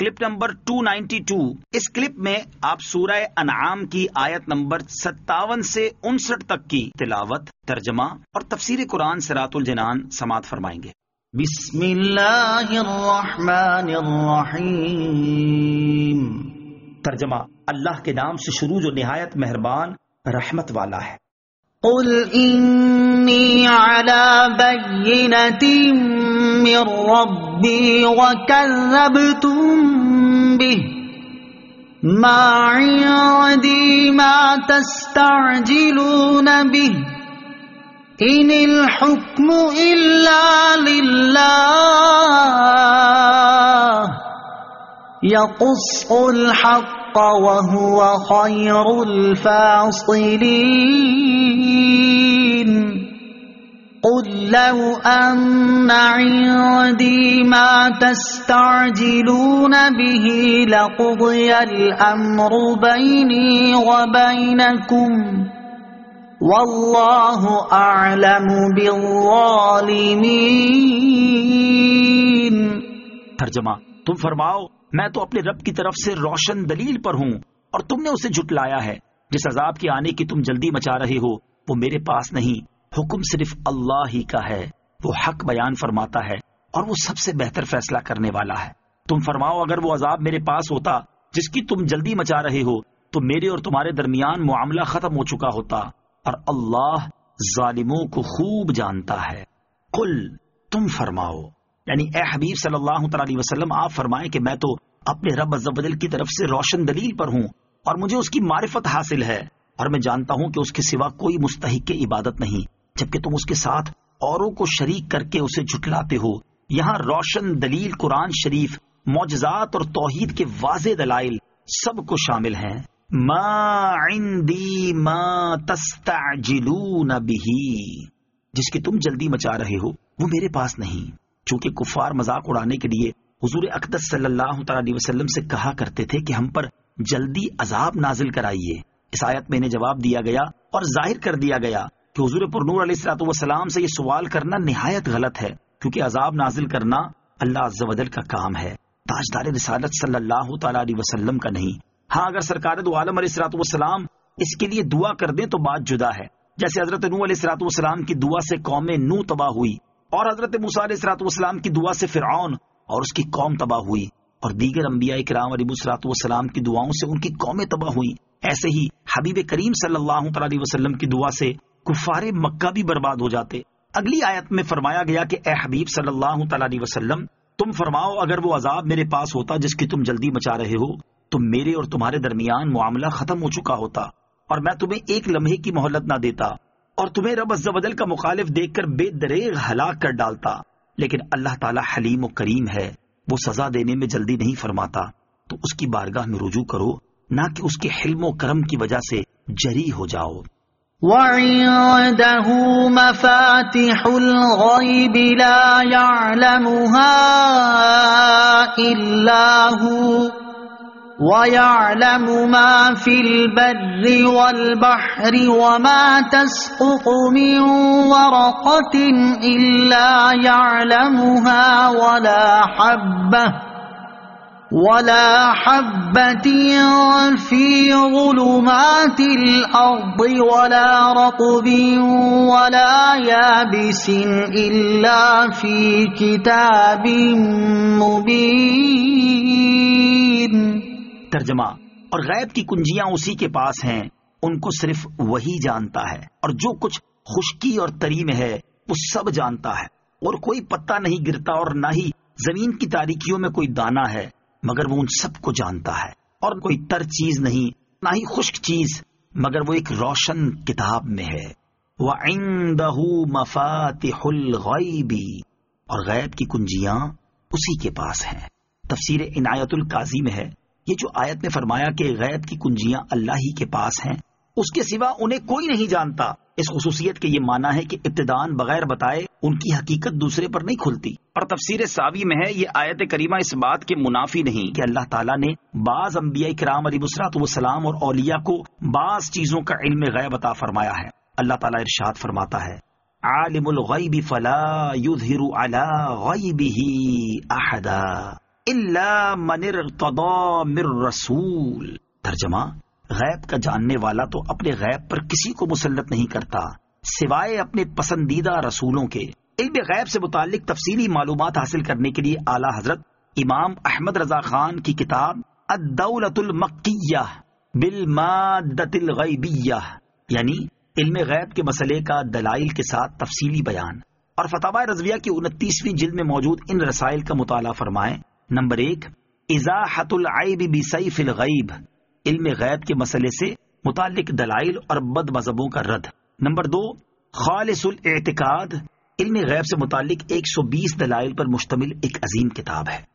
Clip number 292۔ اس clip میں آپ سورہ انعام کی آیت نمبر 57 سے 59 تک کی تلاوت، ترجمہ اور تفسیر قرآن صراط الجنان سماعت فرمائیں گے۔ بسم اللہ الرحمن الرحیم۔ ترجمہ، اللہ کے نام سے شروع جو نہایت مہربان رحمت والا ہے۔ قل انی علی بینۃ من ربی وکذبتم بہ ما عندی ما تستعجلون بہ ان الحکم الا للہ یقص الحق وهو خیر الفاصلین۔ قل لو ان عندی ما تستعجلون به لقضی الامر بینی وبینکم واللہ اعلم بالظالمین۔ ترجمہ، تم فرماؤ میں تو اپنے رب کی طرف سے روشن دلیل پر ہوں اور تم نے اسے جھٹلایا ہے۔ جس عذاب کے آنے کی تم جلدی مچا رہے ہو وہ میرے پاس نہیں، حکم صرف اللہ ہی کا ہے، وہ حق بیان فرماتا ہے اور وہ سب سے بہتر فیصلہ کرنے والا ہے۔ تم فرماؤ اگر وہ عذاب میرے پاس ہوتا جس کی تم جلدی مچا رہے ہو تو میرے اور تمہارے درمیان معاملہ ختم ہو چکا ہوتا، اور اللہ ظالموں کو خوب جانتا ہے۔ قل، تم فرماؤ، یعنی اے حبیب صلی اللہ تعالی علیہ وسلم آپ فرمائیں کہ میں تو اپنے رب عز و جل کی طرف سے روشن دلیل پر ہوں اور مجھے اس کی معرفت حاصل ہے، اور میں جانتا ہوں کہ اس کے سوا کوئی مستحق عبادت نہیں، جبکہ تم اس کے ساتھ اوروں کو شریک کر کے اسے جھٹلاتے ہو۔ یہاں روشن دلیل قرآن شریف، معجزات اور توحید کے واضح دلائل سب کو شامل ہیں۔ ما عندی ما تستعجلون بہ، جس کی تم جلدی مچا رہے ہو وہ میرے پاس نہیں۔ چونکہ کفار مذاق اڑانے کے لیے حضور اقدس صلی اللہ تعالی علیہ وسلم سے کہا کرتے تھے کہ ہم پر جلدی عذاب نازل کرائیے، اس آیت میں انہیں جواب دیا گیا اور ظاہر کر دیا گیا کہ حضور پرنور علیہ الصلوۃ والسلام سے یہ سوال کرنا نہایت غلط ہے، کیونکہ عذاب نازل کرنا اللہ عز و جل کا کام ہے، تاجدار رسالت صلی اللہ تعالی علیہ وسلم کا نہیں۔ ہاں اگر سرکار دو عالم علیہ الصلوۃ والسلام اس کے لیے دعا کر دیں تو بات جدا ہے، جیسے حضرت نوح علیہ الصلوۃ والسلام کی دعا سے قوم نوح تباہ ہوئی، اور حضرت موسیٰ علیہ الصلوۃ والسلام کی دعا سے فرعون اور اس کی قوم تباہ ہوئی، اور دیگر انبیاء کرام علیہ الصلوۃ والسلام کی دعاؤں سے ان کی قومیں تباہ ہوئیں۔ ایسے ہی حبیب کریم صلی اللہ تعالی علیہ وسلم کی دعا سے کفار مکہ بھی برباد ہو جاتے۔ اگلی آیت میں فرمایا گیا کہ اے حبیب صلی اللہ تعالی علیہ وسلم تم فرماؤ اگر وہ عذاب میرے پاس ہوتا جس کی تم جلدی مچا رہے ہو تو میرے اور تمہارے درمیان معاملہ ختم ہو چکا ہوتا، اور میں تمہیں ایک لمحے کی مہلت نہ دیتا اور تمہیں رب عز و جل کا مخالف دیکھ کر بے دریغ ہلاک کر ڈالتا۔ لیکن اللہ تعالیٰ حلیم و کریم ہے، وہ سزا دینے میں جلدی نہیں فرماتا، تو اس کی بارگاہ میں رجوع کرو، نہ کہ اس کے حلم و کرم کی وجہ سے جری ہو جاؤ۔ وَعِندَهُ مَفَاتِحُ الْغَيْبِ لَا يَعْلَمُهَا إِلَّا هُوَ وَيَعْلَمُ مَا فِي الْبَرِّ وَالْبَحْرِ وَمَا تَسْقُطُ مِنْ وَرَقَةٍ إِلَّا يَعْلَمُهَا وَلَا حَبَّةٍ فِي ظُلُمَاتِ الْأَرْضِ وَلَا رَطْبٍ وَلَا يَابِسٍ إِلَّا فِي كِتَابٍ مُبِينٍ۔ ترجمہ، اور غیب کی کنجیاں اسی کے پاس ہیں، ان کو صرف وہی جانتا ہے، اور جو کچھ خشکی اور تری میں ہے وہ سب جانتا ہے، اور کوئی پتا نہیں گرتا اور نہ ہی زمین کی تاریکیوں میں کوئی دانہ ہے مگر وہ ان سب کو جانتا ہے، اور کوئی تر چیز نہیں نہ ہی خشک چیز مگر وہ ایک روشن کتاب میں ہے۔ وَعِندَهُ مَفَاتِحُ الْغَيْبِ، اور غیب کی کنجیاں اسی کے پاس ہیں۔ تفسیر عنایت القاضی میں ہے یہ جو آیت میں فرمایا کہ غیب کی کنجیاں اللہ ہی کے پاس ہیں، اس کے سوا انہیں کوئی نہیں جانتا، اس خصوصیت کے یہ معنی ہے کہ ابتداءً بغیر بتائے ان کی حقیقت دوسرے پر نہیں کھلتی۔ اور تفسیر ساوی میں ہے یہ آیت کریمہ اس بات کے منافی نہیں کہ اللہ تعالیٰ نے بعض انبیاء کرام علیہ الصلوۃ والسلام اور اولیاء کو بعض چیزوں کا علم غیب عطا فرمایا ہے۔ اللہ تعالیٰ ارشاد فرماتا ہے عالم الغیب فلا یظہر علی غیبہ احدا، الا من ارتضى من رسول۔ ترجمہ، غیب کا جاننے والا تو اپنے غیب پر کسی کو مسلط نہیں کرتا سوائے اپنے پسندیدہ رسولوں کے۔ علم غیب سے متعلق تفصیلی معلومات حاصل کرنے کے لیے اعلیٰ حضرت امام احمد رضا خان کی کتاب الدولۃ المکیہ بالمادۃ الغیبیہ، یعنی علم غیب کے مسئلے کا دلائل کے ساتھ تفصیلی بیان، اور فتاوی رضویہ کی 29ویں جلد میں موجود ان رسائل کا مطالعہ فرمائیں۔ نمبر 1، ازاحۃ العیب بسیف الغیب، علم غیب کے مسئلے سے متعلق دلائل اور بد مذہبوں کا رد۔ نمبر 2، خالص الاعتقاد، علم غیب سے متعلق 120 دلائل پر مشتمل ایک عظیم کتاب ہے۔